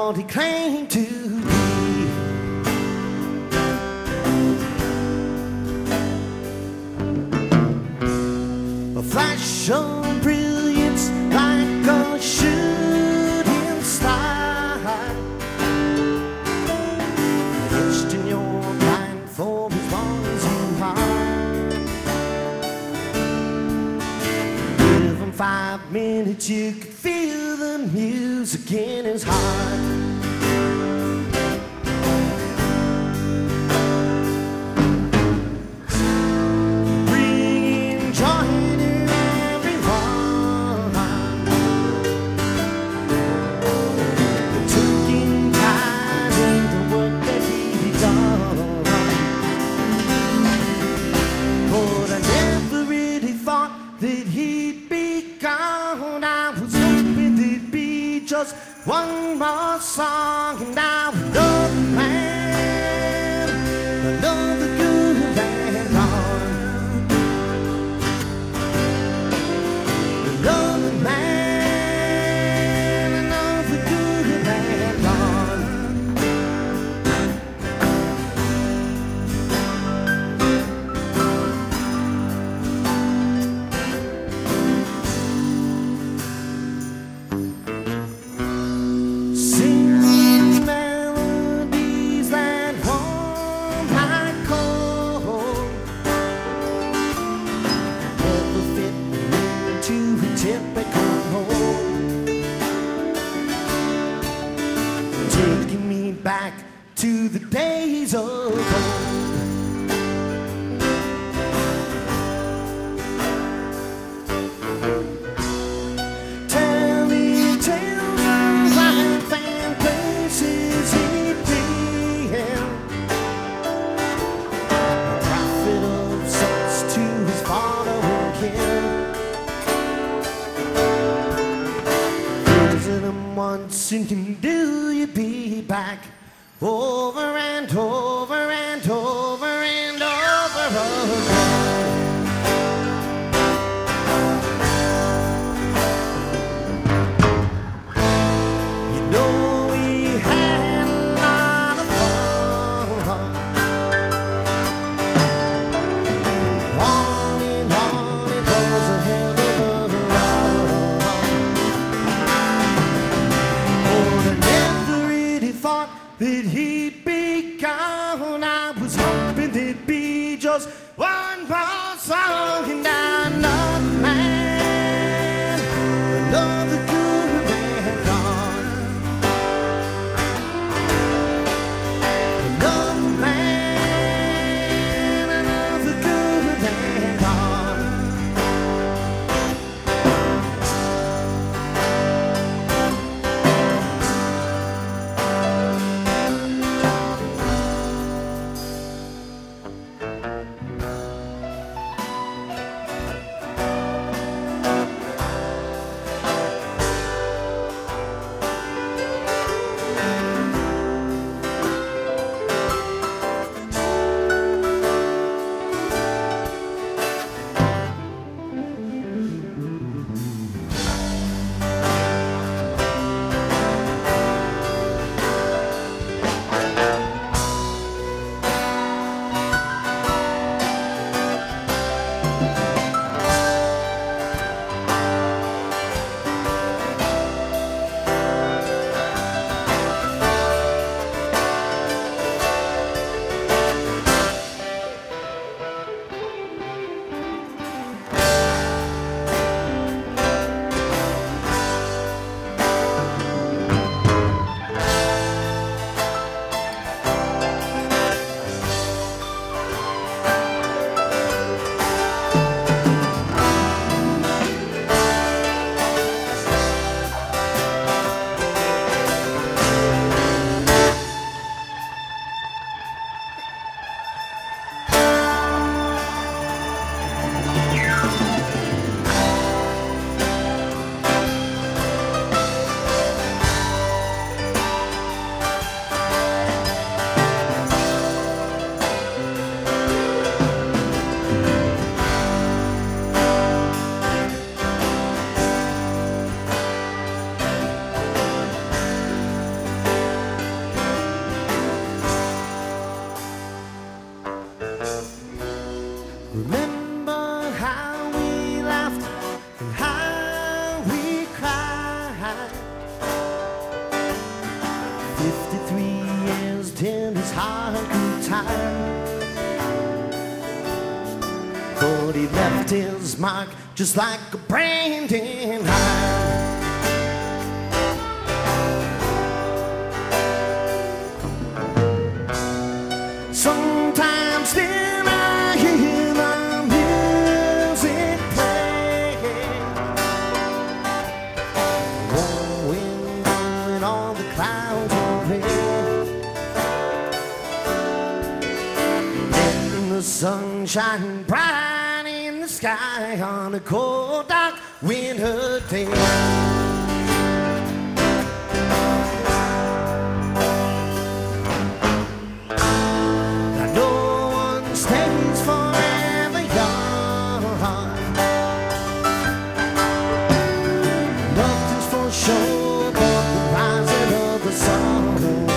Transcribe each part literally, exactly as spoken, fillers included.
what he claimed to be. A flash of brilliance like a shooting star, etched in your blindfold as long as you are. Within five minutes you could feel the music in his heart. Bringing joy to everyone, taking pride in the work that he done. But I never really thought that he'd be gone. I was hoping there'd be just one more song, and I would love the man, another good and gone. Love the man, another good and gone. Sing melodies that warm my cold, never fit into a typical mold, taking me back to the days of old. Telling tales of life and places he'd been, a prophet of sorts to his following kin, visiting him once and can do you be back over and over and over and over again. You know we had a lot of fun, on and on it was a hell of a ride. Oh, I never really thought that he'd be gone. I was hoping there'd be just one more song, and I love the man, another good and gone. Love the man, another good and gone. fifty-three years till his heart grew tired, but he left his mark just like a branding iron. Sometimes still I hear the music playing, warm wind blowing on the clouds of rain, and the sun shining bright in the sky on a cold dark winter day. Show but the rising of the sun.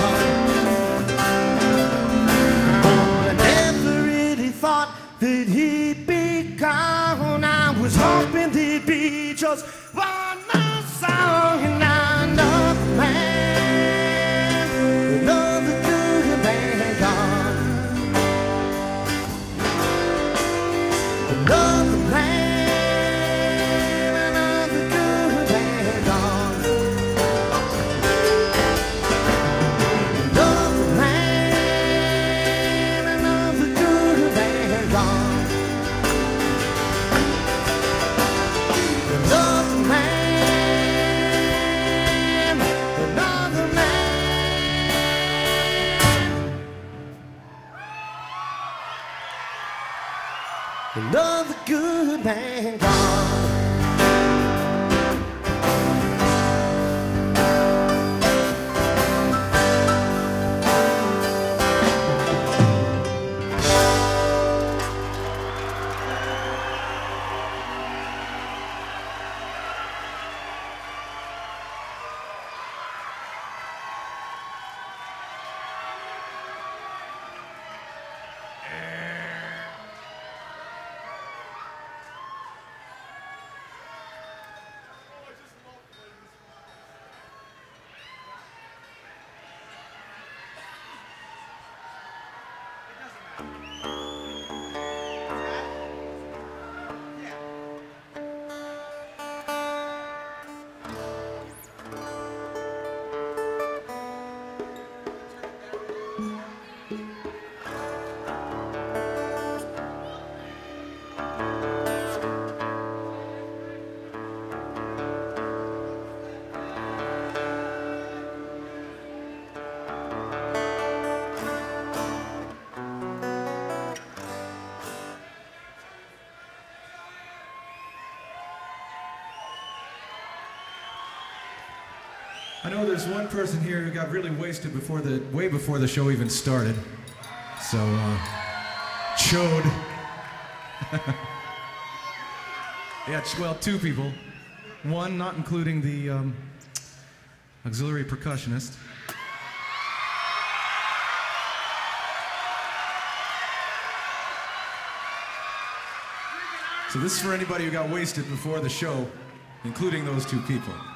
But I never really thought that he'd be gone. I was hoping there'd be just one more song, and another man, another good man gone, another man. Another good man gone. I know there's one person here who got really wasted before the way before the show even started. So, uh, chode. Yeah, well, two people. One, not including the um, auxiliary percussionist. So this is for anybody who got wasted before the show, including those two people.